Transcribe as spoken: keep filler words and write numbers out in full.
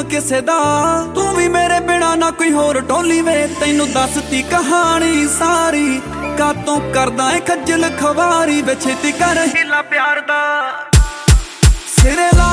ਹੁਕਮ ਕਿਸੇ ਦਾ। ਤੂੰ ਵੀ ਮੇਰੇ ਬਿਨਾ ना कोई होर टोली वे, तैनू दसती कहानी सारी। कातों करदा है खज्जल खवारी वे, छेती कर हिला प्यार दा सिरे ला